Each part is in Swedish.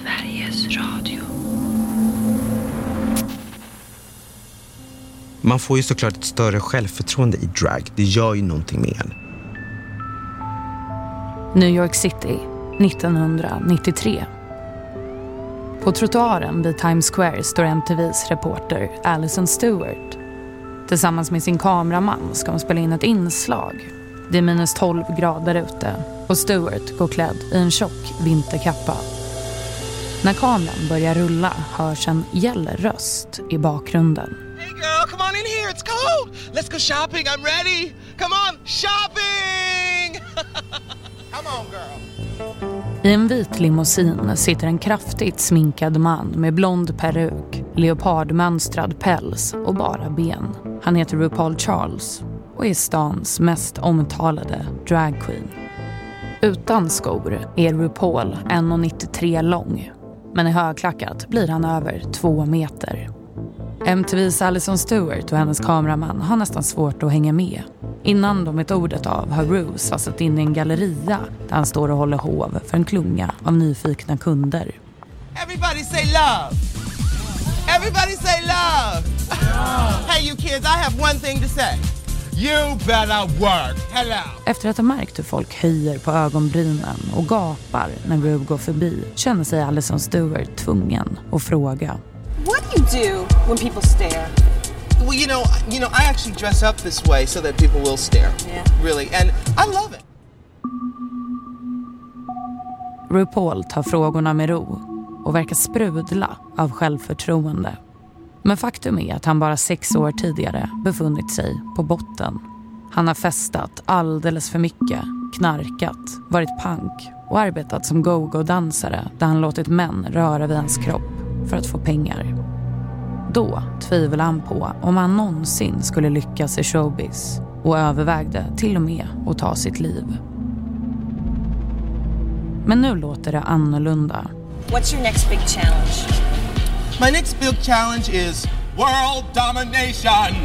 Sveriges Radio. Man får ju såklart ett större självförtroende i drag. Det gör ju någonting med en. New York City, 1993. På trottoaren vid Times Square står MTVs reporter Alison Stewart. Tillsammans med sin kameraman ska hon spela in ett inslag. Det är minus 12 grader ute och Stewart går klädd i en tjock vinterkappa. När kameran börjar rulla hörs en gäll röst i bakgrunden. Hey girl, come on in here, it's cold. Let's go shopping, I'm ready. Come on, shopping! Come on girl. I en vit limousin sitter en kraftigt sminkad man med blond peruk, leopardmönstrad päls och bara ben. Han heter RuPaul Charles och är stans mest omtalade dragqueen. Utan skor är RuPaul 1,93 lång, men i högklackat blir han över 2 meter. MTVs Alison Stewart och hennes kameraman har nästan svårt att hänga med. Innan de ett ordet av har Ru satt in i en galleria där han står och håller hov för en klunga av nyfikna kunder. Everybody say love. Everybody say love. Hey you kids, I have one thing to say. You better work. Hello. Efter att ha märkt hur folk höjer på ögonbrynen och gapar när Ru går förbi känner sig Alison Stewart tvungen att fråga. What do you do when people stare? Well, you know, I actually dress up this way so that people will stare. Yeah. Really, and I love it. RuPaul tar frågorna med ro och verkar sprudla av självförtroende. Men faktum är att han bara 6 år tidigare befunnit sig på botten. Han har festat alldeles för mycket, knarkat, varit punk och arbetat som go-go-dansare där han låtit män röra vid hans kropp för att få pengar. Då tvivlade han på om han någonsin skulle lyckas i showbiz och övervägde till och med att ta sitt liv. Men nu låter det annorlunda. What's your next big challenge? My next big challenge is world domination.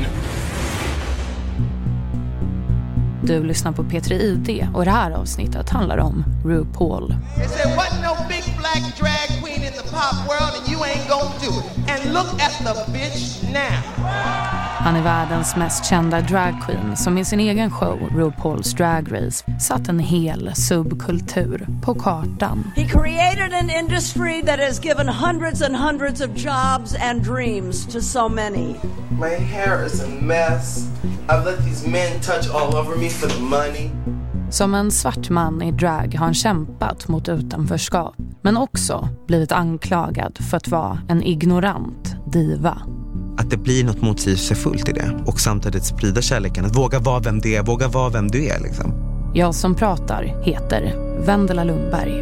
Du lyssnar på P3 ID och det här avsnittet handlar om RuPaul. They said, wasn't no big black drag queen in the pop world and you ain't gonna do it. And look at the bitch now. Han är världens mest kända dragqueen som i sin egen show RuPaul's Drag Race satt en hel subkultur på kartan. He created an industry that has given hundreds and hundreds of jobs and dreams to so many. My hair is a mess. I've let these men touch all over me for the money. Som en svart man i drag har han kämpat mot utanförskap, men också blivit anklagad för att vara en ignorant diva. Att det blir något motsägelsefullt i det och samtidigt sprida kärleken. Att våga vara vem det är, våga vara vem du är liksom. Jag som pratar heter Vendela Lundberg.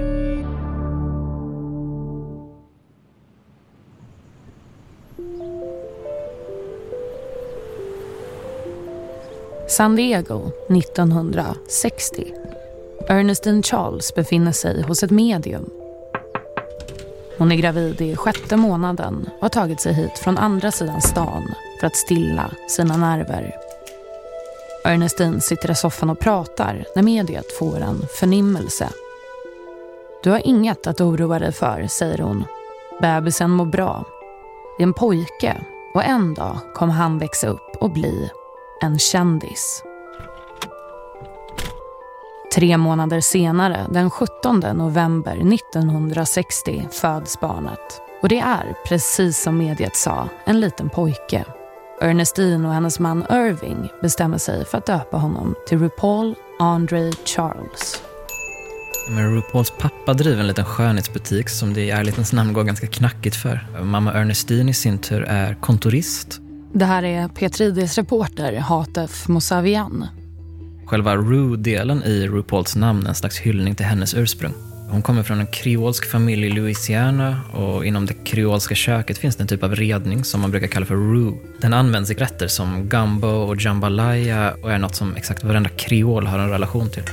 San Diego 1960. Ernestine Charles befinner sig hos ett medium. Hon är gravid i 6:e månaden och har tagit sig hit från andra sidan stan för att stilla sina nerver. Ernestine sitter i soffan och pratar när mediet får en förnimmelse. Du har inget att oroa dig för, säger hon. Bebisen mår bra. Det är en pojke och en dag kommer han växa upp och bli en kändis. 3 månader senare, den 17 november 1960, föds barnet. Och det är, precis som mediet sa, en liten pojke. Ernestine och hennes man Irving bestämmer sig för att döpa honom till RuPaul Andre Charles. Men RuPauls pappa driver en liten skönhetsbutik som det i ärlighetens namn går ganska knackigt för. Mamma Ernestine i sin tur är kontorist. Det här är P3 IDs reporter Hatef Mousavian. Själva Ru-delen i RuPauls namn är en slags hyllning till hennes ursprung. Hon kommer från en kreolsk familj i Louisiana och inom det kreolska köket finns det en typ av redning som man brukar kalla för Ru. Den används i rätter som gumbo och jambalaya och är något som exakt varenda kreol har en relation till.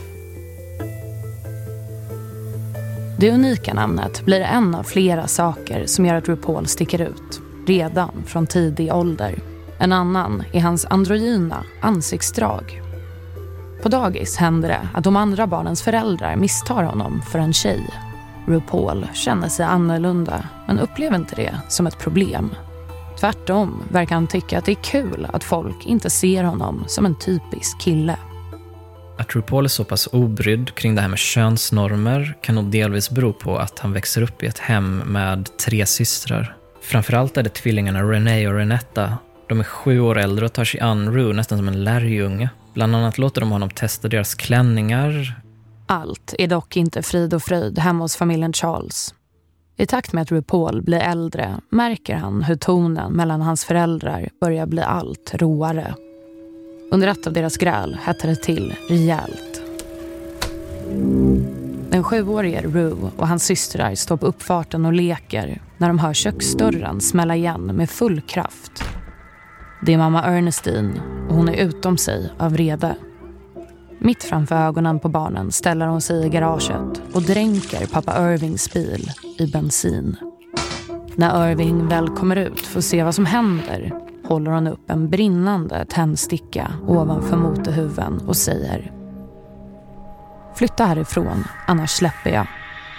Det unika namnet blir en av flera saker som gör att RuPaul sticker ut, redan från tidig ålder. En annan är hans androgyna ansiktsdrag. På dagis händer det att de andra barnens föräldrar misstar honom för en tjej. RuPaul känner sig annorlunda men upplever inte det som ett problem. Tvärtom verkar han tycka att det är kul att folk inte ser honom som en typisk kille. Att RuPaul är så pass obrydd kring det här med könsnormer kan nog delvis bero på att han växer upp i ett hem med 3 systrar. Framförallt är det tvillingarna Renee och Renetta. De är 7 år äldre och tar sig an Ru nästan som en lärjunge. Bland annat låter de honom testa deras klänningar. Allt är dock inte frid och fröjd hemma hos familjen Charles. I takt med att RuPaul blir äldre märker han hur tonen mellan hans föräldrar börjar bli allt råare. Under ett av deras gräl hettar det till rejält. Den 7-årige Ru och hans systrar står på uppfarten och leker när de hör köksdörren smälla igen med full kraft. Det är mamma Ernestine och hon är utom sig av vrede. Mitt framför ögonen på barnen ställer hon sig i garaget och dränker pappa Irvings bil i bensin. När Irving väl kommer ut för att se vad som händer håller hon upp en brinnande tändsticka ovanför motorhuven och säger: "Flytta härifrån, annars släpper jag."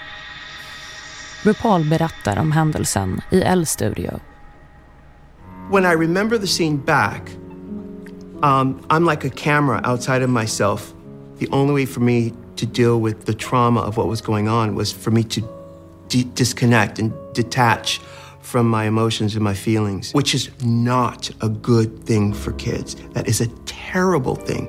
RuPaul berättar om händelsen i L-studio. When I remember the scene back, I'm like a camera outside of myself. The only way for me to deal with the trauma of what was going on was for me to disconnect and detach from my emotions and my feelings, which is not a good thing for kids. That is a terrible thing.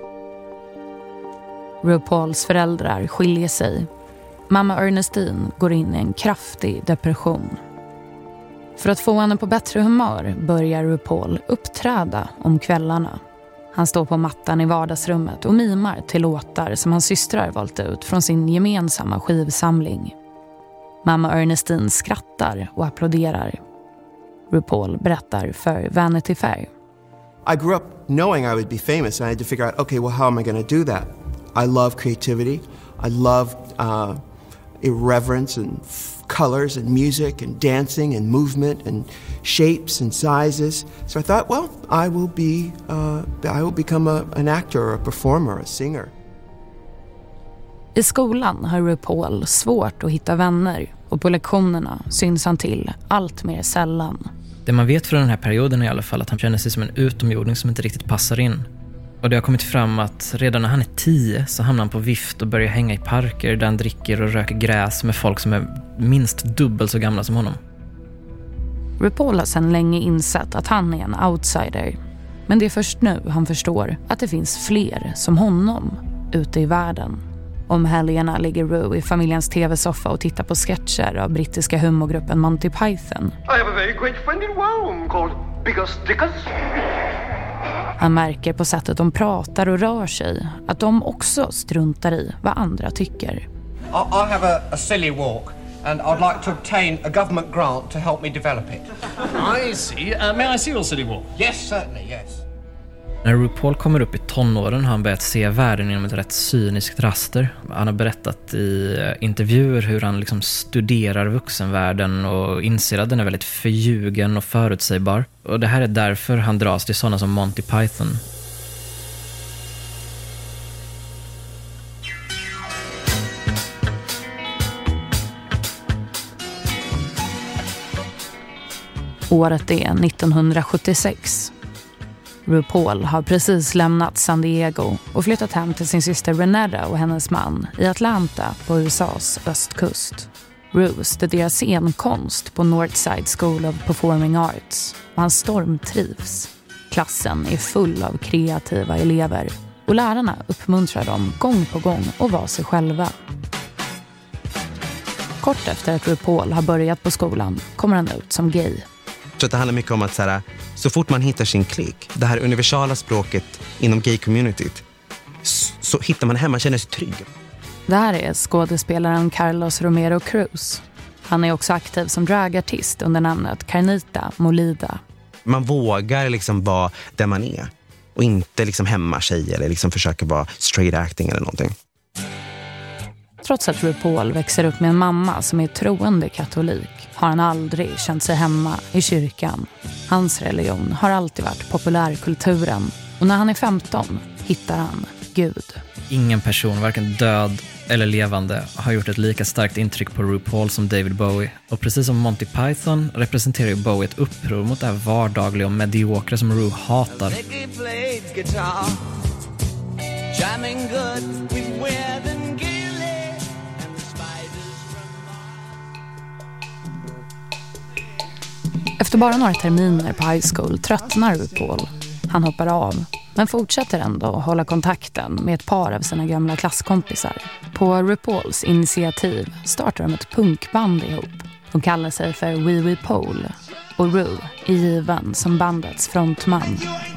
RuPauls föräldrar skiljer sig. Mamma Ernestine går in i en kraftig depression. För att få henne på bättre humör börjar RuPaul uppträda om kvällarna. Han står på mattan i vardagsrummet och mimar till låtar som hans systrar valt ut från sin gemensamma skivsamling. Mamma Ernestine skrattar och applåderar. RuPaul berättar för Vanity Fair. I grew up knowing I would be famous and I had to figure out, okay, well, how am I going to do that? I love creativity. I love irreverence and colors and music and dancing and movement and shapes and sizes. So I thought, well, I will become an actor or a performer, a singer. I skolan har RuPaul svårt att hitta vänner och på lektionerna syns han till allt mer sällan. Det man vet från den här perioden är i alla fall att han känner sig som en utomjording som inte riktigt passar in. Och det har kommit fram att redan när han är 10 så hamnar han på vift och börjar hänga i parker där han dricker och röker gräs med folk som är minst dubbelt så gamla som honom. RuPaul har sedan länge insett att han är en outsider. Men det är först nu han förstår att det finns fler som honom ute i världen. Om helgerna ligger Ru i familjens tv-soffa och tittar på sketcher av brittiska humorgruppen Monty Python. I have a very great friend in Rome called Bigger Stickers. Han märker på sättet de pratar och rör sig att de också struntar i vad andra tycker. I have a silly walk and I'd like to obtain a government grant to help me develop it. I see. May I see your silly walk? Yes, certainly, yes. När RuPaul kommer upp i tonåren har han börjat se världen genom ett rätt cyniskt raster. Han har berättat i intervjuer hur han liksom studerar vuxenvärlden och inser att den är väldigt förljugen och förutsägbar. Och det här är därför han dras till sådana som Monty Python. Året är 1976. RuPaul har precis lämnat San Diego och flyttat hem till sin syster Renetta och hennes man i Atlanta på USAs östkust. Ru studerar scenkonst på Northside School of Performing Arts och han stormtrivs. Klassen är full av kreativa elever och lärarna uppmuntrar dem gång på gång att vara sig själva. Kort efter att RuPaul har börjat på skolan kommer han ut som gay. Så det handlar mycket om att så fort man hittar sin klick, det här universala språket inom gay-communityt, så hittar man hem, man känner sig trygg. Det här är skådespelaren Carlos Romero Cruz. Han är också aktiv som dragartist under namnet Carnita Molida. Man vågar liksom vara där man är och inte liksom hämma sig eller liksom försöka vara straight acting eller någonting. Trots att RuPaul växer upp med en mamma som är troende katolik har han aldrig känt sig hemma i kyrkan. Hans religion har alltid varit populärkulturen och när han är 15 hittar han Gud. Ingen person, varken död, eller levande, har gjort ett lika starkt intryck på RuPaul som David Bowie. Och precis som Monty Python representerar ju Bowie ett uppror mot det här vardagliga och mediokra som Ru hatar. Efter bara några terminer på high school tröttnar RuPaul. Han hoppar av, men fortsätter ändå att hålla kontakten med ett par av sina gamla klasskompisar. På RuPauls initiativ startar de ett punkband ihop. De kallar sig för Wee Wee Pole, och Ru är given som bandets frontman.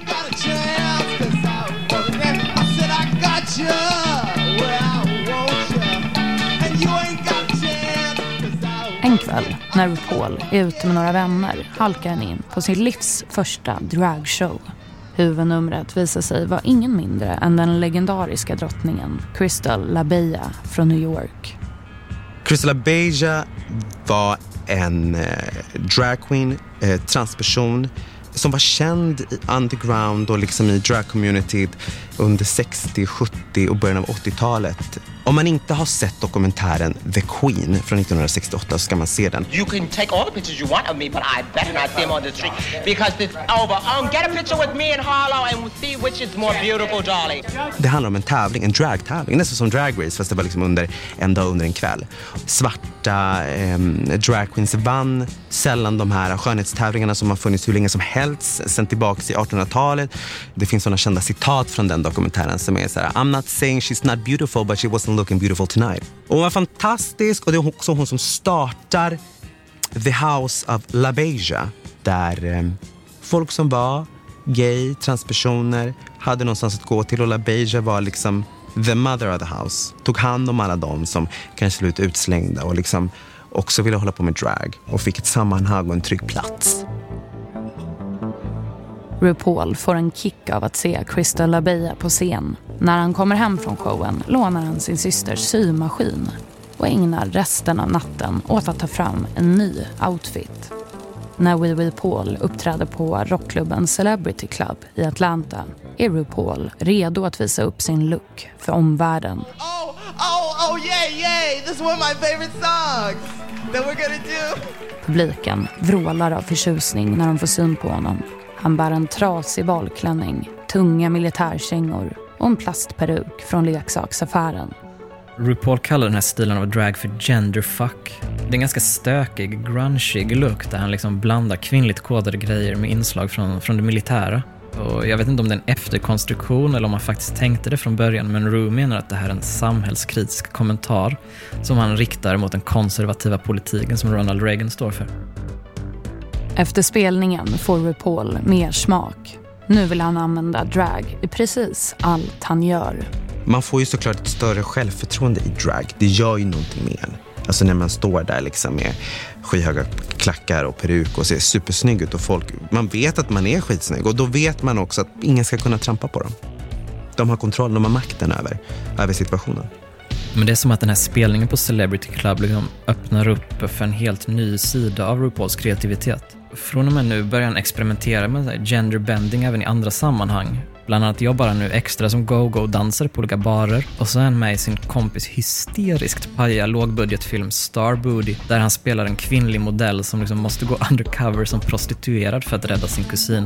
En kväll, när RuPaul är ute med några vänner, halkar han in på sin livs första dragshow. Huvudnumret visar sig vara ingen mindre än den legendariska drottningen Crystal LaBeija från New York. Crystal LaBeija var en dragqueen, transperson som var känd i underground och liksom i drag-communityt under 60-, 70- och början av 80-talet. Om man inte har sett dokumentären The Queen från 1968 så ska man se den. You can take all the pictures you want of me, but I better not see them on the street because it's over. Get a picture with me and Harlow and we'll see which is more beautiful, darling. Det handlar om en tävling, en dragtävling, nästan som Drag Race, fast det var liksom under en dag under en kväll. Svarta drag queens vann, sällan de här skönhetstävlingarna som har funnits hur länge som helst, sen tillbaka i 1800-talet. Det finns sådana kända citat från den dokumentären som är så här: I'm not saying she's not beautiful, but she wasn't looking beautiful tonight. Och hon var fantastisk, och det är också hon som startar The House of LaBeija, där folk som var gay, transpersoner hade någonstans att gå till, och LaBeija var liksom the mother of the house. Tog hand om alla dem som kanske blev utslängda och liksom också ville hålla på med drag, och fick ett sammanhang och en trygg plats. RuPaul får en kick av att se Crystal LaBeija på scen. När han kommer hem från showen lånar han sin systers symaskin och ägnar resten av natten åt att ta fram en ny outfit. När Wee Wee Pole uppträder på rockklubben Celebrity Club i Atlanta är RuPaul redo att visa upp sin look för omvärlden. Oh, yay! This is one of my favorite songs that we're gonna do. Publiken vrålar av förtjusning när de får syn på honom. Han bär en trasig balklänning, tunga militärkängor och en plastperuk från leksaksaffären. RuPaul kallar den här stilen av drag för genderfuck. Det är en ganska stökig, grungig look där han liksom blandar kvinnligt kodade grejer med inslag från det militära. Och jag vet inte om det är en efterkonstruktion eller om man faktiskt tänkte det från början, men Ru menar att det här är en samhällskritisk kommentar som han riktar mot den konservativa politiken som Ronald Reagan står för. Efter spelningen får RuPaul mer smak. Nu vill han använda drag i precis allt han gör. Man får ju såklart ett större självförtroende i drag. Det gör ju någonting med en. Alltså när man står där liksom med skyhöga klackar och peruk och ser supersnygg ut, och man vet att man är skitsnygg, och då vet man också att ingen ska kunna trampa på dem. De har kontroll, de har makten över situationen. Men det är som att den här spelningen på Celebrity Club liksom öppnar upp för en helt ny sida av RuPauls kreativitet. Från och med nu börjar han experimentera med genderbending även i andra sammanhang. Bland annat jobbar han nu extra som go-go-dansare på olika barer. Och så är han med i sin kompis hysteriskt paja lågbudgetfilm Star Booty, där han spelar en kvinnlig modell som liksom måste gå undercover som prostituerad för att rädda sin kusin.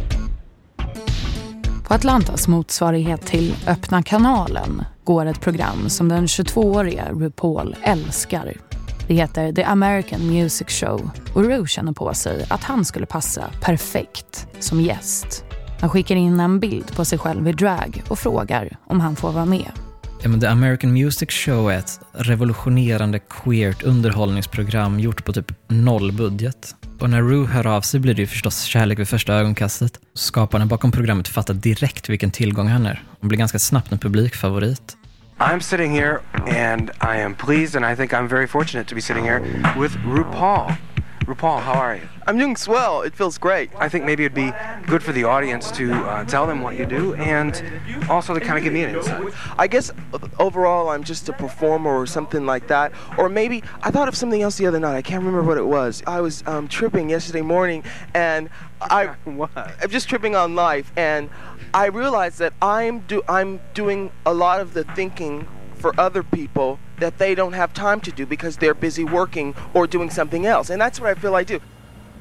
På Atlantas motsvarighet till Öppna kanalen går ett program som den 22-åriga RuPaul älskar. Det heter The American Music Show, och Ru känner på sig att han skulle passa perfekt som gäst. Han skickar in en bild på sig själv i drag och frågar om han får vara med. Ja, men The American Music Show är ett revolutionerande queert underhållningsprogram gjort på typ 0 budget. Och när Ru hör av sig blir det ju förstås kärlek vid första ögonkastet. Skaparna bakom programmet fattar direkt vilken tillgång han är och blir ganska snabbt en publikfavorit. I'm sitting here and I am pleased and I think I'm very fortunate to be sitting here with RuPaul. RuPaul, how are you? I'm doing swell. It feels great. I think maybe it'd be good for the audience to tell them what you do and also to kind of give me an insight. I guess overall I'm just a performer or something like that. Or maybe I thought of something else the other night. I can't remember what it was. I was tripping yesterday morning and I'm just tripping on life, and I realized that I'm doing a lot of the thinking for other people that they don't have time to do because they're busy working or doing something else. And that's what I feel I do.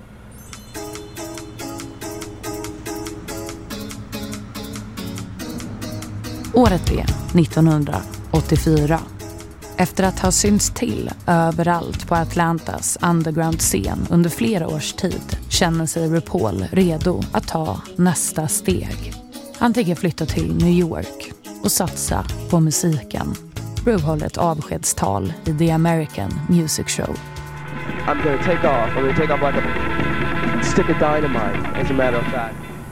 Året är 1984. Efter att ha synts till överallt på Atlantas underground-scen under flera års tid känner sig RuPaul redo att ta nästa steg. Han tänker flytta till New York och satsa på musiken. Ru håller ett avskedstal i The American Music Show. I'm gonna take off. I'm gonna take off like a stick of dynamite, as a matter of fact.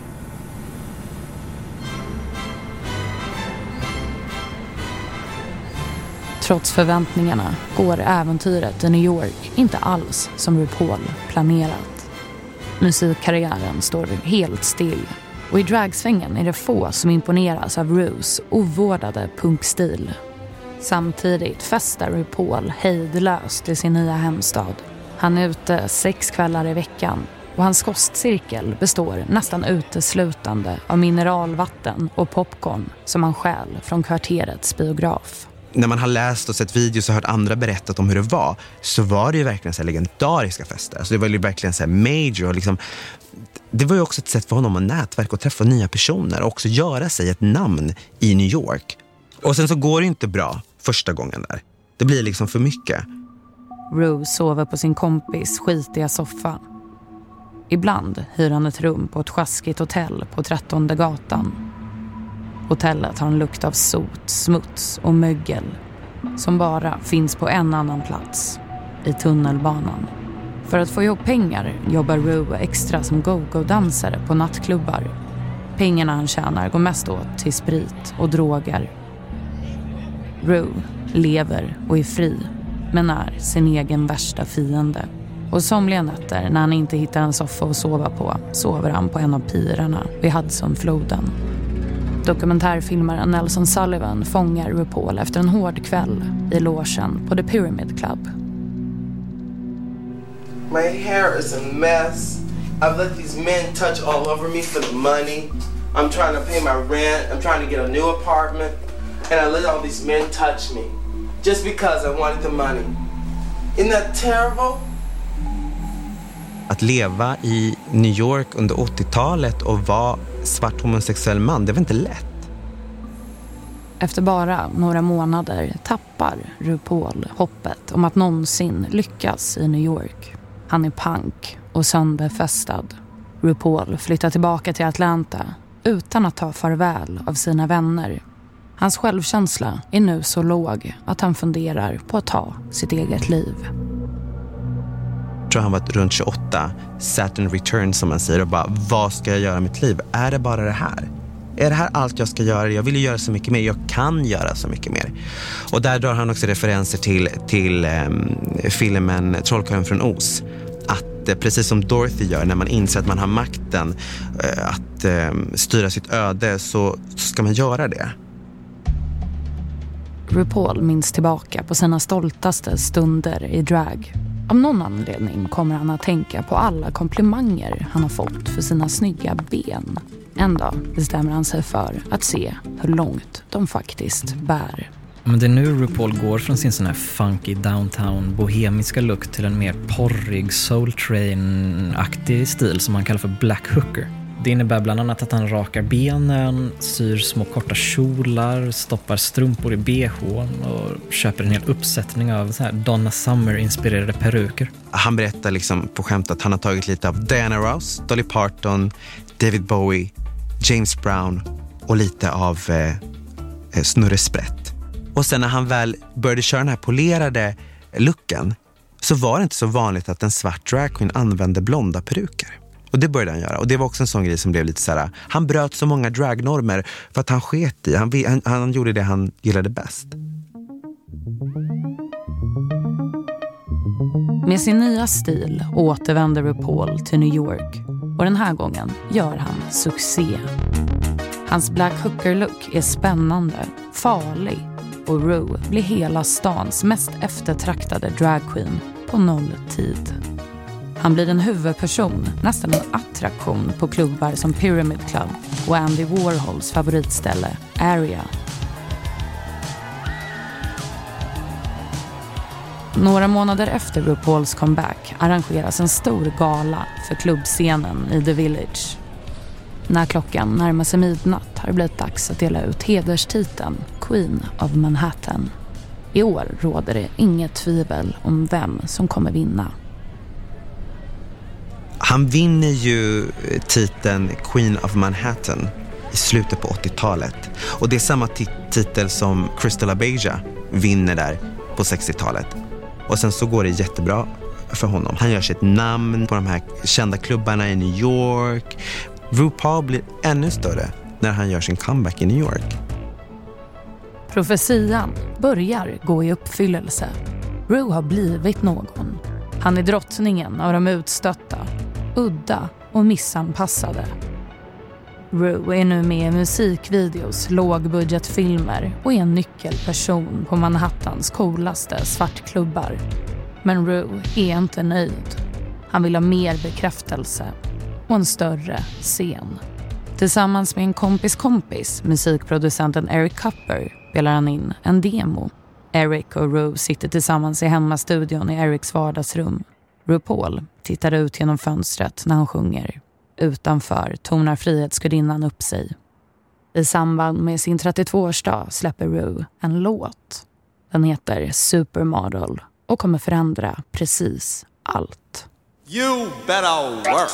Trots förväntningarna går äventyret i New York inte alls som RuPaul planerat. Musikkarriären står helt still och i dragsvängen är det få som imponeras av Rus ovårdade punkstil. Samtidigt festar RuPaul hejdlöst i sin nya hemstad. Han är ute 6 kvällar i veckan och hans kostcirkel består nästan uteslutande av mineralvatten och popcorn som han stjäl från kvarterets biograf. När man har läst och sett videos och hört andra berättat om hur det var, så var det ju verkligen så här legendariska fester. Alltså det var ju verkligen så här major. Liksom. Det var ju också ett sätt för honom att nätverka och träffa nya personer och också göra sig ett namn i New York. Och sen så går det ju inte bra första gången där. Det blir liksom för mycket. Ru sover på sin kompis skitiga soffa. Ibland hyr han ett rum på ett sjaskigt hotell på 13:e gatan. Hotellet har en lukt av sot, smuts och mögel som bara finns på en annan plats, i tunnelbanan. För att få ihop pengar jobbar Ru extra som go-go-dansare på nattklubbar. Pengarna han tjänar går mest åt till sprit och droger. Ru lever och är fri, men är sin egen värsta fiende. Och somliga nätter när han inte hittar en soffa att sova på sover han på en av pirerna vid Hudsonfloden. Dokumentärfilmaren Nelson Sullivan fångar RuPaul efter en hård kväll i logen på The Pyramid Club. My hair is a mess. I've let these men touch all over me for the money. I'm trying to pay my rent. I'm trying to get a new apartment. And I let all these men touch me just because I wanted the money. Isn't that terrible? Att leva i New York under 80-talet och vara svart homosexuell man, det var inte lätt. Efter bara några månader tappar RuPaul hoppet om att någonsin lyckas i New York. Han är punk och sönderfestad. RuPaul flyttar tillbaka till Atlanta utan att ta farväl av sina vänner. Hans självkänsla är nu så låg att han funderar på att ta sitt eget liv. Jag tror han var runt 28, Saturn return som man säger, och bara, vad ska jag göra i mitt liv? Är det bara det här? Är det här allt jag ska göra? Jag vill ju göra så mycket mer, jag kan göra så mycket mer. Och där drar han också referenser till filmen Trollkarlen från Oz. Att precis som Dorothy gör, när man inser att man har makten att styra sitt öde, så ska man göra det. RuPaul minns tillbaka på sina stoltaste stunder i drag. Av någon anledning kommer han att tänka på alla komplimanger han har fått för sina snygga ben. En dag bestämmer han sig för att se hur långt de faktiskt bär. Men det är nu RuPaul går från sin sån här funky downtown bohemiska look till en mer porrig Soul Train-aktig stil som han kallar för Black Hooker. Det innebär bland annat att han rakar benen, syr små korta kjolar, stoppar strumpor i BH:n och köper en hel uppsättning av så här Donna Summer-inspirerade peruker. Han berättar liksom på skämt att han har tagit lite av Diana Ross, Dolly Parton, David Bowie, James Brown och lite av Snurre Sprätt. Och sen när han väl började köra den här polerade looken, så var det inte så vanligt att en svart dragqueen använde blonda peruker. Och det började han göra. Och det var också en sån grej som blev lite så här. Han bröt så många dragnormer för att han sket i. Han gjorde det han gillade bäst. Med sin nya stil återvänder RuPaul till New York. Och den här gången gör han succé. Hans Black Hooker-look är spännande, farlig. Och Ru blir hela stans mest eftertraktade dragqueen på nolltid. Han blir en huvudperson, nästan en attraktion på klubbar som Pyramid Club och Andy Warhols favoritställe, Area. Några månader efter RuPauls comeback arrangeras en stor gala för klubbscenen i The Village. När klockan närmar sig midnatt har det blivit dags att dela ut hederstiteln Queen of Manhattan. I år råder det inget tvivel om vem som kommer vinna. Han vinner ju titeln Queen of Manhattan i slutet på 80-talet. Och det är samma titel som Crystal Abeja vinner där på 60-talet. Och sen så går det jättebra för honom. Han gör sig ett namn på de här kända klubbarna i New York. RuPaul blir ännu större när han gör sin comeback i New York. Profetian börjar gå i uppfyllelse. Ru har blivit någon. Han är drottningen av de utstötta, udda och missanpassade. Ru är nu med i musikvideos, lågbudgetfilmer och är en nyckelperson på Manhattans coolaste svartklubbar. Men Ru är inte nöjd. Han vill ha mer bekräftelse och en större scen. Tillsammans med en kompis, musikproducenten Eric Kupper, spelar han in en demo. Eric och Ru sitter tillsammans i hemmastudion i Erics vardagsrum. RuPaul tittar ut genom fönstret när han sjunger. Utanför tonar Frihetsgudinnan upp sig. I samband med sin 32-årsdag släpper Ru en låt. Den heter Supermodel och kommer förändra precis allt. You better work.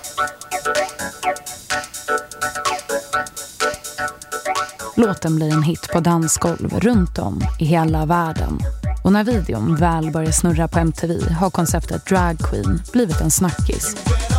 Låten blir en hit på dansgolv runt om i hela världen. Och när videon väl börjar snurra på MTV har konceptet drag queen blivit en snackis.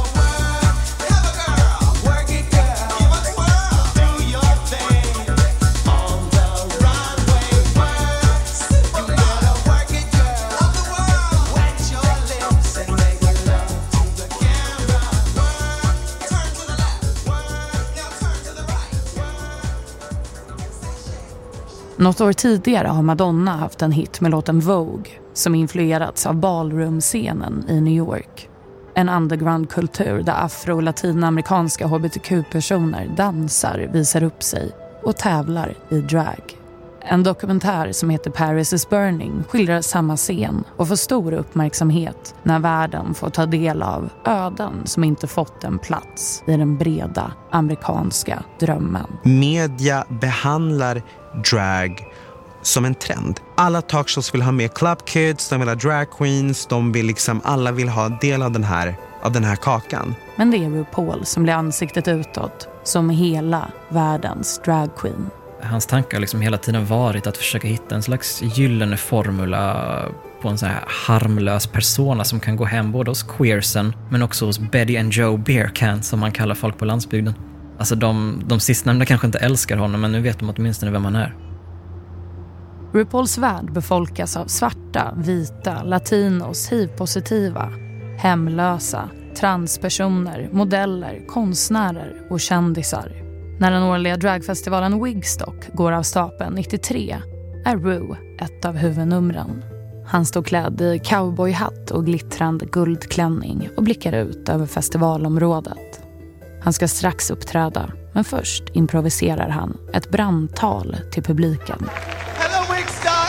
Något år tidigare har Madonna haft en hit med låten Vogue som influerats av ballroom-scenen i New York. En underground-kultur där afro- och latinamerikanska hbtq-personer dansar, visar upp sig och tävlar i drag. En dokumentär som heter Paris is Burning skildrar samma scen och får stor uppmärksamhet när världen får ta del av öden som inte fått en plats i den breda amerikanska drömmen. Media behandlar drag som en trend. Alla talkshows vill ha med club kids, de vill ha drag queens, alla vill ha del av den här kakan. Men det är RuPaul som blir ansiktet utåt, som hela världens drag queen. Hans tankar har hela tiden varit att försöka hitta en slags gyllene formula på en så här harmlös persona som kan gå hem både hos queersen men också hos Betty and Joe Beercan som man kallar folk på landsbygden. Alltså de sistnämnda kanske inte älskar honom, men nu vet de åtminstone vem han är. RuPauls värld befolkas av svarta, vita, latinos, hiv-positiva, hemlösa, transpersoner, modeller, konstnärer och kändisar. När den årliga dragfestivalen Wigstock går av stapeln 93 är Ru ett av huvudnumren. Han står klädd i cowboyhatt och glittrande guldklänning och blickar ut över festivalområdet. Han ska strax uppträda, men först improviserar han ett brandtal till publiken. Hello, Wigstock!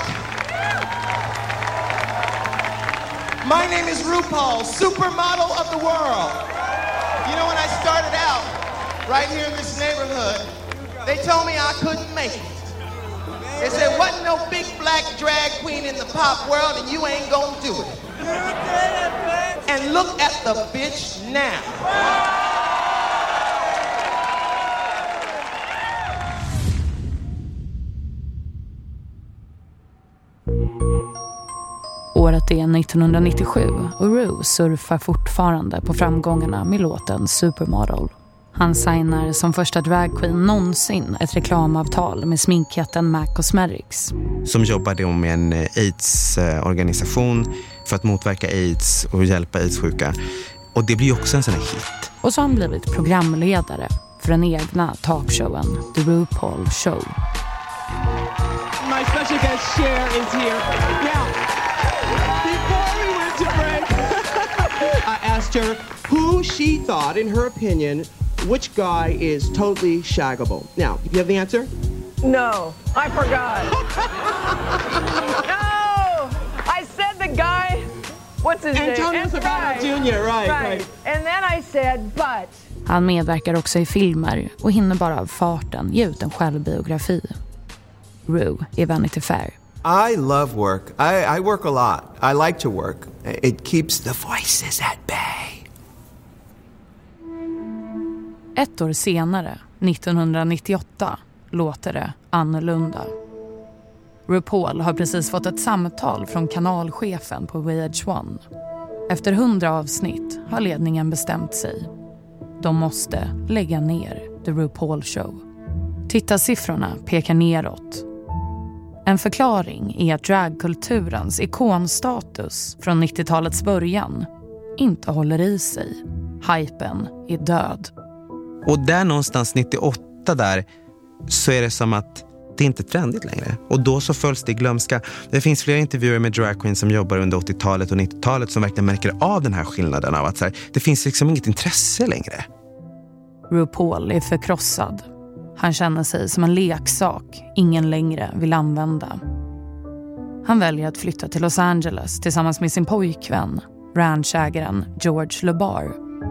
My name is RuPaul, supermodel of the world. You know, when I started out right here in this neighborhood, they told me I couldn't make it. They said, wasn't no big black drag queen in the pop world and you ain't gonna do it. And look at the bitch now. Året är 1997 och Ru surfar fortfarande på framgångarna med låten Supermodel. Han signar som första dragqueen någonsin ett reklamavtal med sminkjätten MAC Cosmetics. Som jobbade med en AIDS-organisation för att motverka AIDS och hjälpa AIDS-sjuka. Och det blir också en sån här hit. Och så har han blivit programledare för den egna talkshowen The RuPaul Show. My special guest Cher is here. Now, before we went to break, I asked her who she thought, in her opinion, which guy is totally shaggable. Now, do you have the answer? No, I forgot. No! I said the guy, what's his name? Antonio Sabato Jr., right. And then I said, but... Han medverkar också i filmer och hinner bara av farten ge ut en självbiografi. Rue i Vanity Fair. I love work. I work a lot. I like to work. It keeps the voices at bay. Ett år senare, 1998, låter det annorlunda. RuPaul har precis fått ett samtal från kanalchefen på VH1. Efter 100 avsnitt har ledningen bestämt sig. De måste lägga ner The RuPaul Show. Tittarsiffrorna pekar neråt. En förklaring är att dragkulturens ikonstatus från 90-talets början inte håller i sig. Hypen är död. Och där någonstans 98 där så är det som att det inte är trendigt längre. Och då så följs det i glömska. Det finns flera intervjuer med drag queens som jobbar under 80-talet och 90-talet som verkligen märker av den här skillnaden av att så här, det finns liksom inget intresse längre. RuPaul är förkrossad. Han känner sig som en leksak ingen längre vill använda. Han väljer att flytta till Los Angeles tillsammans med sin pojkvän, ranchägaren George LeBar.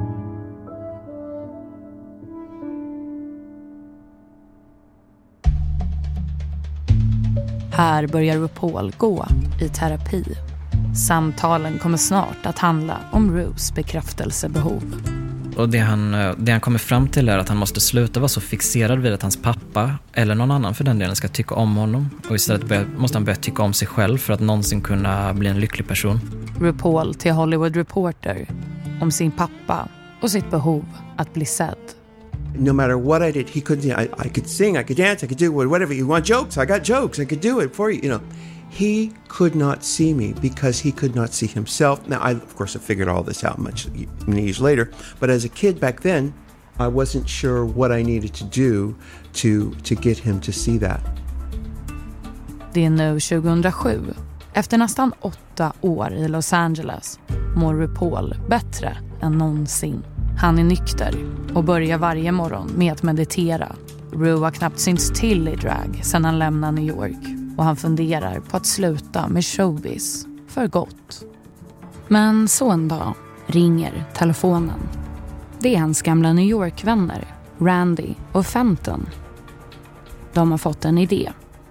Här börjar RuPaul gå i terapi. Samtalen kommer snart att handla om Rues bekräftelsebehov. Och det han kommer fram till är att han måste sluta vara så fixerad vid att hans pappa eller någon annan för den delen ska tycka om honom. Och istället måste han börja tycka om sig själv för att någonsin kunna bli en lycklig person. RuPaul till Hollywood Reporter om sin pappa och sitt behov att bli sedd. No matter what I did, he couldn't. I could sing, I could dance, I could do whatever. You want jokes? I got jokes. I could do it for you. You know, he could not see me because he could not see himself. Now, of course, I figured all this out many years later. But as a kid back then, I wasn't sure what I needed to do to get him to see that. Det är nu 2007. Efter nästan 8 år i Los Angeles mår RuPaul bättre än någonsin. Han är nykter och börjar varje morgon med att meditera. Rue har knappt synts till i drag sedan han lämnade New York. Och han funderar på att sluta med showbiz för gott. Men så en dag ringer telefonen. Det är hans gamla New York-vänner, Randy och Fenton. De har fått en idé.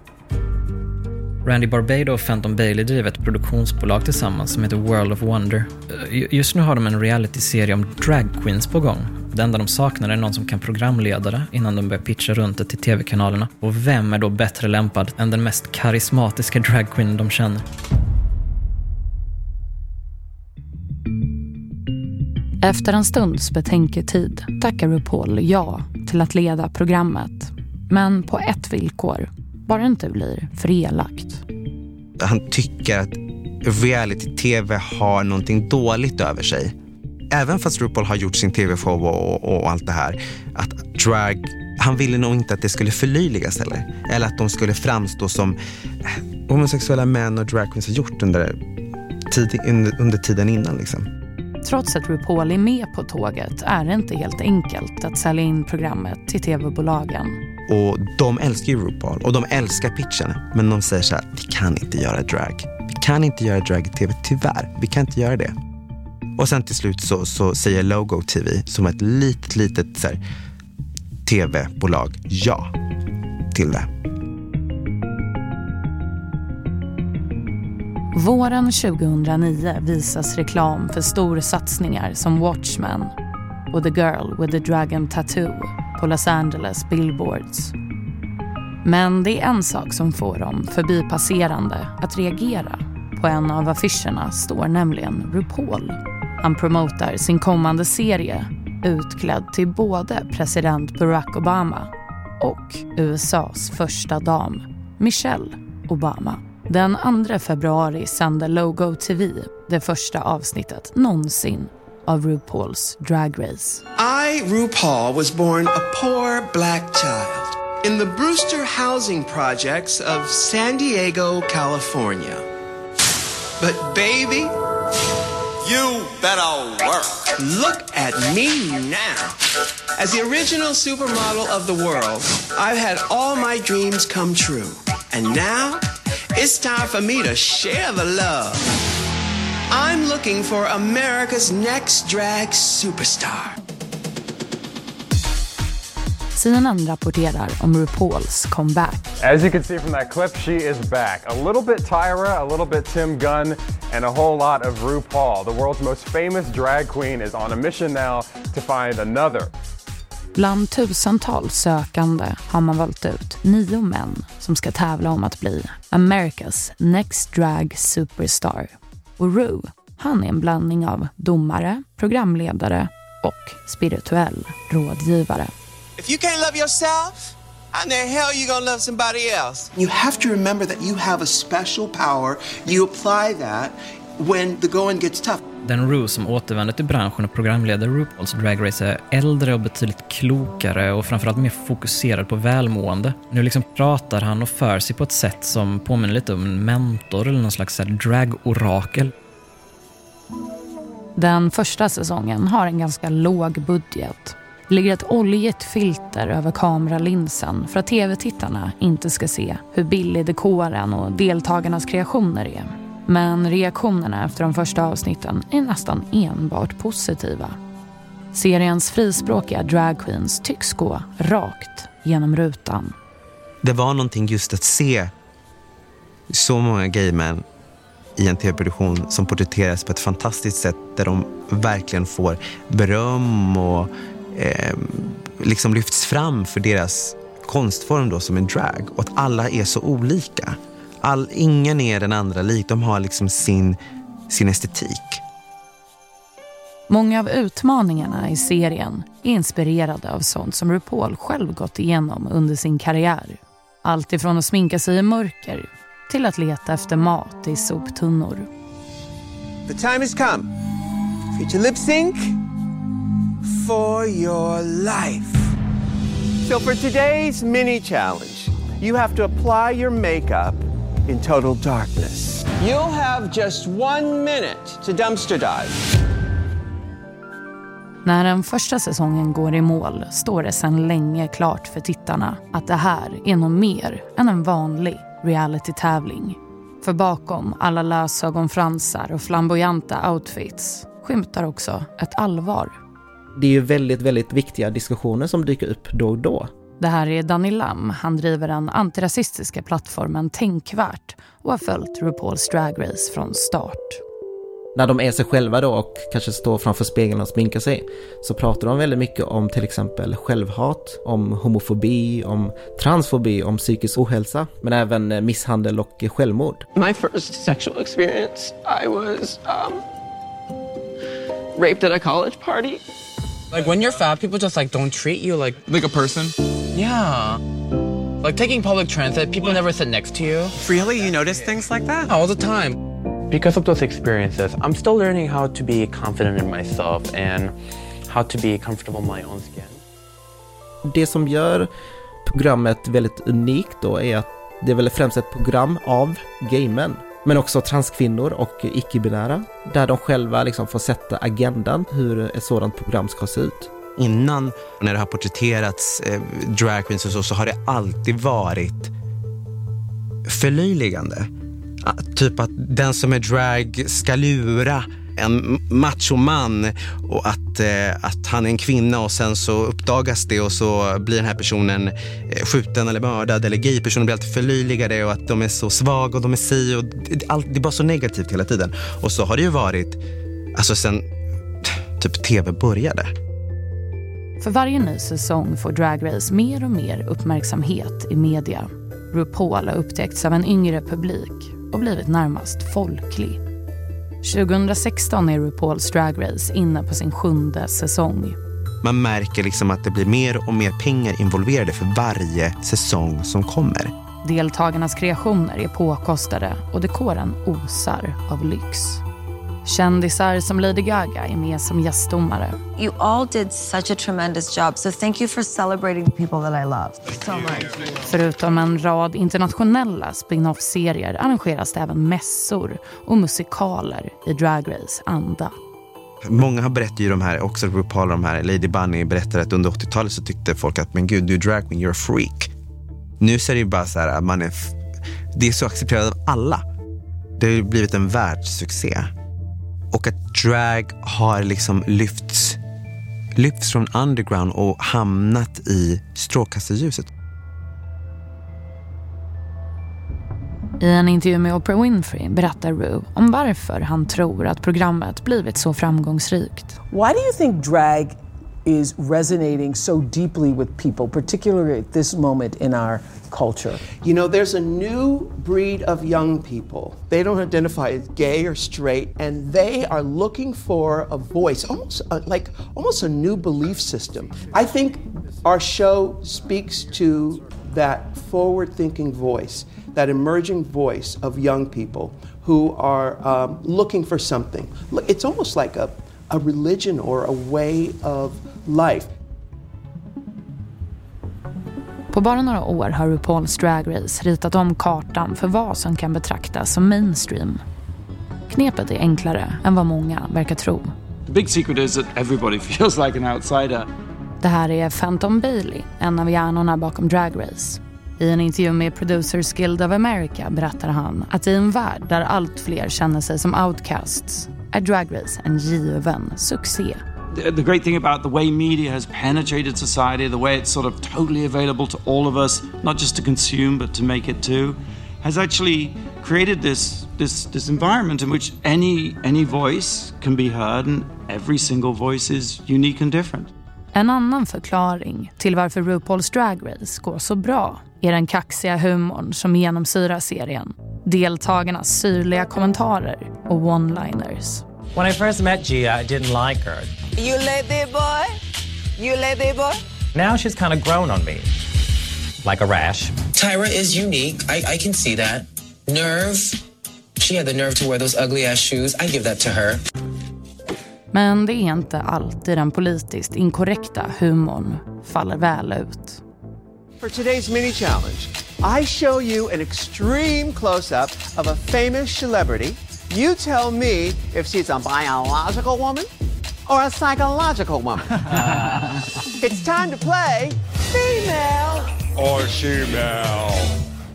Randy Barbado och Fenton Bailey driver ett produktionsbolag tillsammans som heter World of Wonder. Just nu har de en reality-serie om drag queens på gång. Det enda de saknar är någon som kan programleda det innan de börjar pitcha runt det till tv-kanalerna. Och vem är då bättre lämpad än den mest karismatiska drag queen de känner? Efter en stunds betänketid tackar RuPaul ja till att leda programmet. Men på ett villkor. Bara inte blir för elakt. Han tycker att reality-tv har någonting dåligt över sig. Även fast RuPaul har gjort sin tv-show och allt det här. Att drag, han ville nog inte att det skulle förlöjligas heller. Eller att de skulle framstå som homosexuella män och drag queens har gjort under tiden innan liksom. Trots att RuPaul är med på tåget är det inte helt enkelt att sälja in programmet till tv-bolagen. Och de älskar ju RuPaul och de älskar pitchen. Men de säger så här, vi kan inte göra drag. Vi kan inte göra drag i tv, tyvärr. Vi kan inte göra det. Och sen till slut så säger Logo TV som ett litet så här, tv-bolag ja till det. Våren 2009 visas reklam för stora satsningar som Watchmen och The Girl with the Dragon Tattoo på Los Angeles billboards. Men det är en sak som får dem förbipasserande att reagera. På en av affischerna står nämligen RuPaul. Han promotar sin kommande serie utklädd till både president Barack Obama och USAs första dam, Michelle Obama. Den 2 februari sände Logo TV det första avsnittet någonsin av RuPaul's Drag Race. I, RuPaul, was born a poor black child in the Brewster Housing Projects of San Diego, California. But baby, you better work. Look at me now. As the original supermodel of the world, I've had all my dreams come true. And now, it's time for me to share the love. I'm looking for America's next drag superstar. CNN rapporterar om RuPaul's comeback. As you can see from that clip, she is back. A little bit Tyra, a little bit Tim Gunn, and a whole lot of RuPaul. The world's most famous drag queen is on a mission now to find another. Bland tusentals sökande har man valt ut 9 män som ska tävla om att bli America's next drag superstar. Och Ru, han är en blandning av domare, programledare och spirituell rådgivare. If you can't love yourself, how in the hell are you gonna love somebody else? You have to remember that you have a special power. You apply that when the going gets tough. Den Ru som återvänder till branschen och programleder RuPaul's Drag Race är äldre och betydligt klokare och framförallt mer fokuserad på välmående. Nu liksom pratar han och för sig på ett sätt som påminner lite om en mentor eller någon slags drag-orakel. Den första säsongen har en ganska låg budget. Det ligger ett oljigt filter över kameralinsen för att tv-tittarna inte ska se hur billig dekoren och deltagarnas kreationer är. Men reaktionerna efter de första avsnitten är nästan enbart positiva. Seriens frispråkiga dragqueens tycks gå rakt genom rutan. Det var någonting just att se så många gaymän i en tv-produktion som porträtteras på ett fantastiskt sätt där de verkligen får beröm och liksom lyfts fram för deras konstform då som en drag, och att alla är så olika. Ingen är den andra lik, de har liksom sin estetik. Många av utmaningarna i serien är inspirerade av sånt som RuPaul själv gått igenom under sin karriär. Allt ifrån att sminka sig i mörker till att leta efter mat i soptunnor. The time has come for you to lip sync for your life. So for today's mini challenge, you have to apply your makeup in total darkness. You'll have just 1 minute to dumpster dive. När den första säsongen går i mål står det sedan länge klart för tittarna att det här är något mer än en vanlig reality-tävling. För bakom alla lösögonfransar och flamboyanta outfits skymtar också ett allvar. Det är ju väldigt, väldigt viktiga diskussioner som dyker upp då och då. Det här är Danny Lam. Han driver den antirasistiska plattformen Tänkvärt och har följt RuPaul's Drag Race från start. När de är sig själva då och kanske står framför spegeln och sminkar sig, så pratar de väldigt mycket om till exempel självhat, om homofobi, om transfobi, om psykisk ohälsa, men även misshandel och självmord. My first sexual experience, I was raped at a college party. Like when you're fat, people just like don't treat you like a person. Yeah. Like taking public transit, people never sit next to you. Really? You notice things like that? All the time. Because of those experiences, I'm still learning how to be confident in myself and how to be comfortable in my own skin. Det som gör programmet väldigt unikt då är att det är väl främst ett program av gaymän, men också transkvinnor och icke-binära, där de själva liksom får sätta agendan hur ett sådant program ska se ut. Innan, när det har porträtterats drag queens och så har det alltid varit förlöjligande. Typ att den som är drag ska lura en machoman och att han är en kvinna, och sen så uppdagas det och så blir den här personen skjuten eller mördad, eller gaypersonen blir alltid förlöjligade och att de är så svaga och de är si, och det är bara så negativt hela tiden. Och så har det ju varit alltså sen typ tv började. För varje ny säsong får Drag Race mer och mer uppmärksamhet i media. RuPaul har upptäckts av en yngre publik och blivit närmast folklig. 2016 är RuPaul's Drag Race inne på sin 7:e säsong. Man märker liksom att det blir mer och mer pengar involverade för varje säsong som kommer. Deltagarnas kreationer är påkostade och dekoren osar av lyx. Kändisar som Lady Gaga är med som gästdomare. You all did such a tremendous job, so thank you for celebrating the people that I love so much. Förutom en rad internationella spin-off-serier arrangeras det även mässor och musikaler i Drag Race anda. Många har berättat ju de här, också RuPaul, de här Lady Bunny berättade att under 80-talet så tyckte folk att men gud, du är drag queen, you're a freak. Nu så är det ju bara så här, det är så accepterat av alla. Det har ju blivit en världssuccé. Och att drag har liksom lyfts från underground och hamnat i strålkastarljuset. I en intervju med Oprah Winfrey berättar Ru om varför han tror att programmet blivit så framgångsrikt. Why do you think drag is resonating so deeply with people, particularly at this moment in our culture? You know, there's a new breed of young people. They don't identify as gay or straight, and they are looking for a voice, almost a new belief system. I think our show speaks to that forward-thinking voice, that emerging voice of young people who are looking for something. It's almost like a religion or a way of life. På bara några år har RuPaul's Drag Race ritat om kartan för vad som kan betraktas som mainstream. Knepet är enklare än vad många verkar tro. The big secret is that everybody feels like an outsider. Det här är Phantom Bailey, en av hjärnorna bakom Drag Race. I en intervju med Producers Guild of America berättar han att i en värld där allt fler känner sig som outcasts är Drag Race en given succé. The great thing about the way media has penetrated society, the way it's sort of totally available to all of us, not just to consume but to make it too, has actually created this environment in which any voice can be heard and every single voice is unique and different. En annan förklaring till varför RuPaul's Drag Race går så bra är den kaxiga humorn som genomsyrar serien, deltagarnas syrliga kommentarer och one-liners. When I first met Gia, I didn't like her. You lay there, boy? You lay there, boy? Now she's kind of grown on me. Like a rash. Tyra is unique. I can see that. Nerve. She had the nerve to wear those ugly ass shoes. I give that to her. Men det är inte alltid den politiskt inkorrekta humorn faller väl ut. For today's mini challenge, I show you an extreme close-up of a famous celebrity. You tell me if she's a biological woman or a psychological woman. It's time to play female or shemale.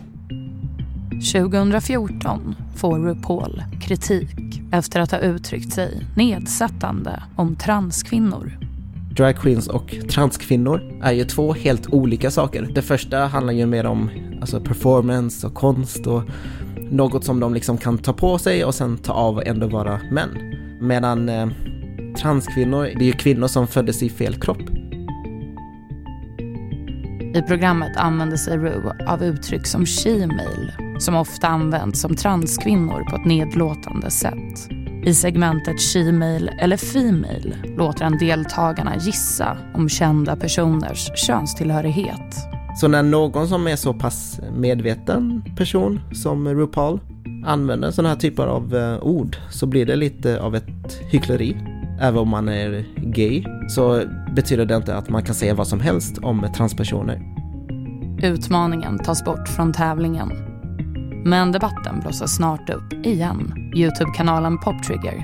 2014 får RuPaul kritik efter att ha uttryckt sig nedsättande om transkvinnor. Drag queens och transkvinnor är ju två helt olika saker. Det första handlar ju mer om performance och konst och något som de liksom kan ta på sig och sen ta av och ändå vara män. Medan transkvinnor, det är ju kvinnor som föddes i fel kropp. I programmet använder sig Ru av uttryck som she-male, som ofta används som transkvinnor på ett nedlåtande sätt. I segmentet she-male eller female låter en deltagarna gissa om kända personers könstillhörighet. Så när någon som är så pass medveten person som RuPaul använder sådana här typer av ord så blir det lite av ett hyckleri. Även om man är gay så betyder det inte att man kan säga vad som helst om transpersoner. Utmaningen tas bort från tävlingen. Men debatten blossar snart upp igen. YouTube-kanalen Poptrigger.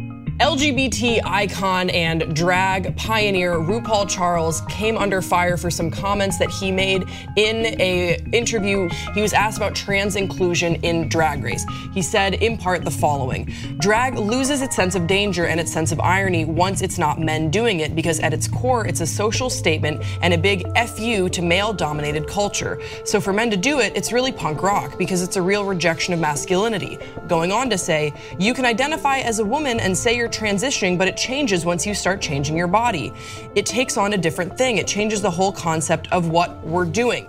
LGBT icon and drag pioneer RuPaul Charles came under fire for some comments that he made in a interview. He was asked about trans inclusion in Drag Race. He said in part the following: drag loses its sense of danger and its sense of irony once it's not men doing it, because at its core it's a social statement and a big FU to male-dominated culture. So for men to do it, it's really punk rock because it's a real rejection of masculinity. Going on to say, you can identify as a woman and say you're transitioning, but it changes once you start changing your body. It takes on a different thing. It changes the whole concept of what we're doing.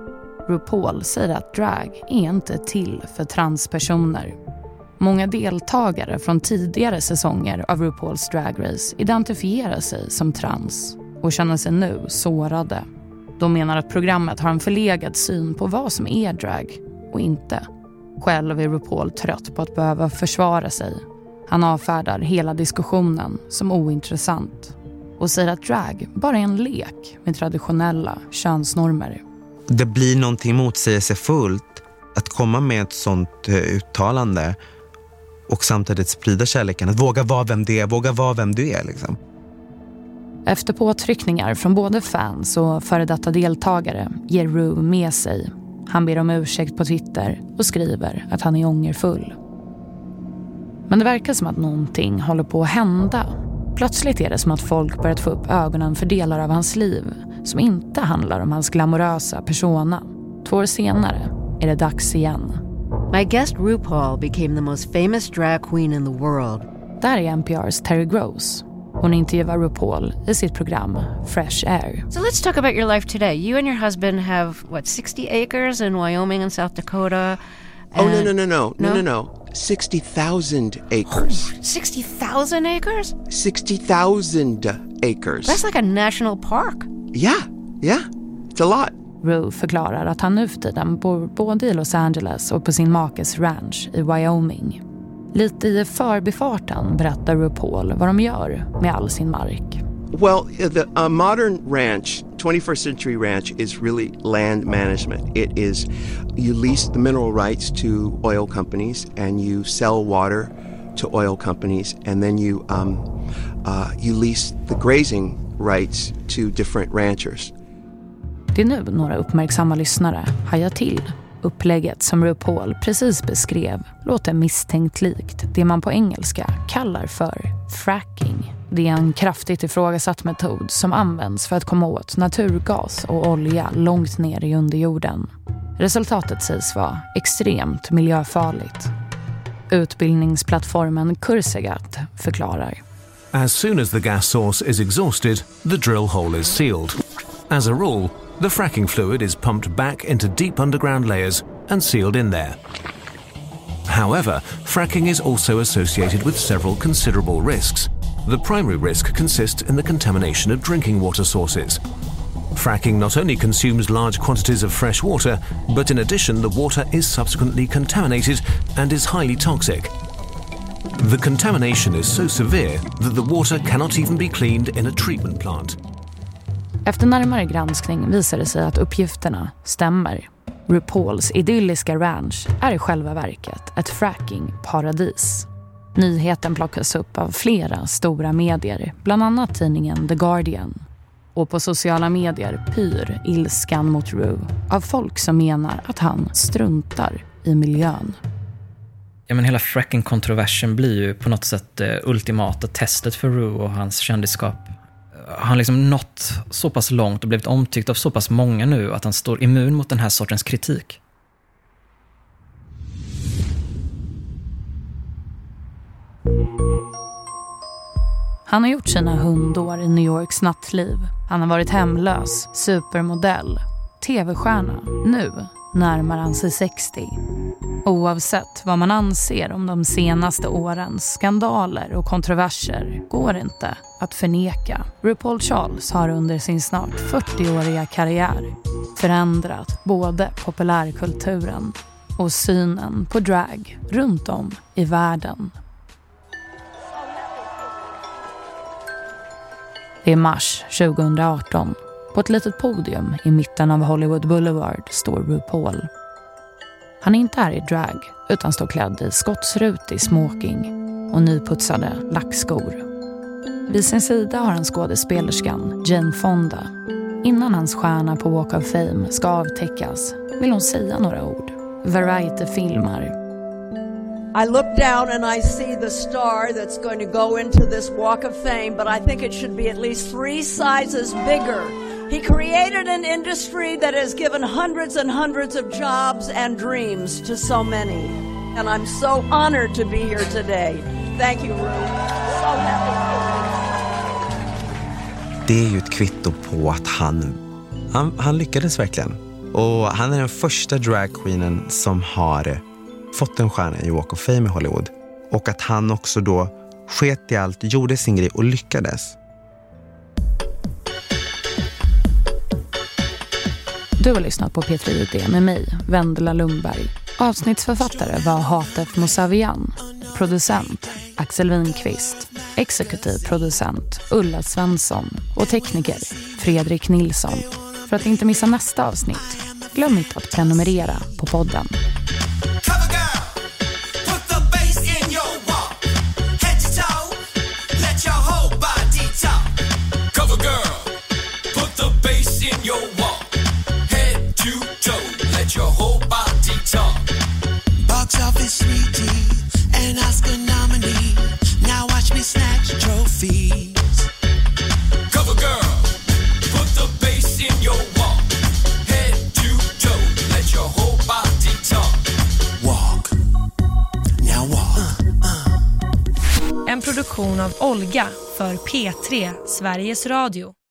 RuPaul säger att drag är inte till för transpersoner. Många deltagare från tidigare säsonger av RuPaul's Drag Race identifierar sig som trans och känner sig nu sårade. De menar att programmet har en förlegad syn på vad som är drag och inte. Själv är RuPaul trött på att behöva försvara sig. Han avfärdar hela diskussionen som ointressant och säger att drag bara är en lek med traditionella könsnormer. Det blir någonting motsägelsefullt att komma med ett sånt uttalande och samtidigt sprida kärleken. Att våga vara vem det är, våga vara vem du är liksom. Efter påtryckningar från både fans och före detta deltagare ger Ru med sig. Han ber om ursäkt på Twitter och skriver att han är ångerfull. Men det verkar som att någonting håller på att hända. Plötsligt är det som att folk börjat få upp ögonen för delar av hans liv som inte handlar om hans glamorösa persona. 2 år senare är det dags igen. My guest RuPaul became the most famous drag queen in the world. Där är NPRs Terry Gross. Hon intervjuar RuPaul i sitt program Fresh Air. So let's talk about your life today. You and your husband have, 60 acres in Wyoming and South Dakota? No. 60,000 acres. 60,000 acres? 60,000 acres. That's like a national park. Yeah. It's a lot. Ru förklarar att han nu för tiden bor både i Los Angeles och på sin makes ranch i Wyoming. Lite i förbifarten berättar RuPaul vad de gör med all sin mark. Well, the modern ranch, 21st century ranch, is really land management. It is, you lease the mineral rights to oil companies and you sell water to oil companies, and then you lease the grazing rights to different ranchers. Det är nu några uppmärksamma lyssnare hajar till. Upplägget som RuPaul precis beskrev låter misstänkt likt det man på engelska kallar för fracking. Det är en kraftigt ifrågasatt metod som används för att komma åt naturgas och olja långt ner i underjorden. Resultatet sägs vara extremt miljöfarligt. Utbildningsplattformen Kursegat förklarar. As soon as the gas source is exhausted, the drill hole is sealed. As a rule, the fracking fluid is pumped back into deep underground layers and sealed in there. However, fracking is also associated with several considerable risks. The primary risk consists in the contamination of drinking water sources. Fracking not only consumes large quantities of fresh water, but in addition the water is subsequently contaminated and is highly toxic. The contamination is so severe that the water cannot even be cleaned in a treatment plant. Efter närmare granskning visar det sig att uppgifterna stämmer. RuPauls idylliska ranch är i själva verket ett fracking-paradis. Nyheten plockas upp av flera stora medier, bland annat tidningen The Guardian. Och på sociala medier pyr ilskan mot Ru av folk som menar att han struntar i miljön. Ja, men hela fracking-kontroversen blir ju på något sätt ultimata testet för Ru och hans kändisskap. Han liksom nått så pass långt och blivit omtyckt av så pass många nu att han står immun mot den här sortens kritik. Han har gjort sina hundår i New Yorks nattliv. Han har varit hemlös, supermodell, tv-stjärna. Nu närmar han sig 60. Oavsett vad man anser om de senaste årens skandaler och kontroverser går inte att förneka. RuPaul Charles har under sin snart 40-åriga karriär förändrat både populärkulturen och synen på drag runt om i världen. Det är mars 2018. På ett litet podium i mitten av Hollywood Boulevard står RuPaul. Han är inte här i drag utan står klädd i skottsrutig smoking och nyputsade lackskor. Vid sin sida har han skådespelerskan Jane Fonda. Innan hans stjärna på Walk of Fame ska avtäckas vill hon säga några ord. Variety filmar. I look down and I see the star that's going to go into this Walk of Fame, but I think it should be at least 3 sizes bigger. He created an industry that has given hundreds and hundreds of jobs and dreams to so many. And I'm so honored to be here today. Thank you, Ru. So happy. Det är ju ett kvitto på att han lyckades verkligen. Och han är den första dragqueenen som har fått en stjärna i Walk of Fame i Hollywood. Och att han också då sket i allt, gjorde sin grej och lyckades. Du har lyssnat på P3 ID med mig, Vendela Lundberg. Avsnittsförfattare var Hatef Mosavian. Producent Axel Winqvist. Exekutiv producent Ulla Svensson. Och tekniker Fredrik Nilsson. För att inte missa nästa avsnitt, glöm inte att prenumerera på podden. Box office sweetie and Oscar nominee. please. Cover girl, put the bass in your walk. Head to toe, let your whole body talk. Walk, now walk. En produktion av Olga för P3 Sveriges Radio.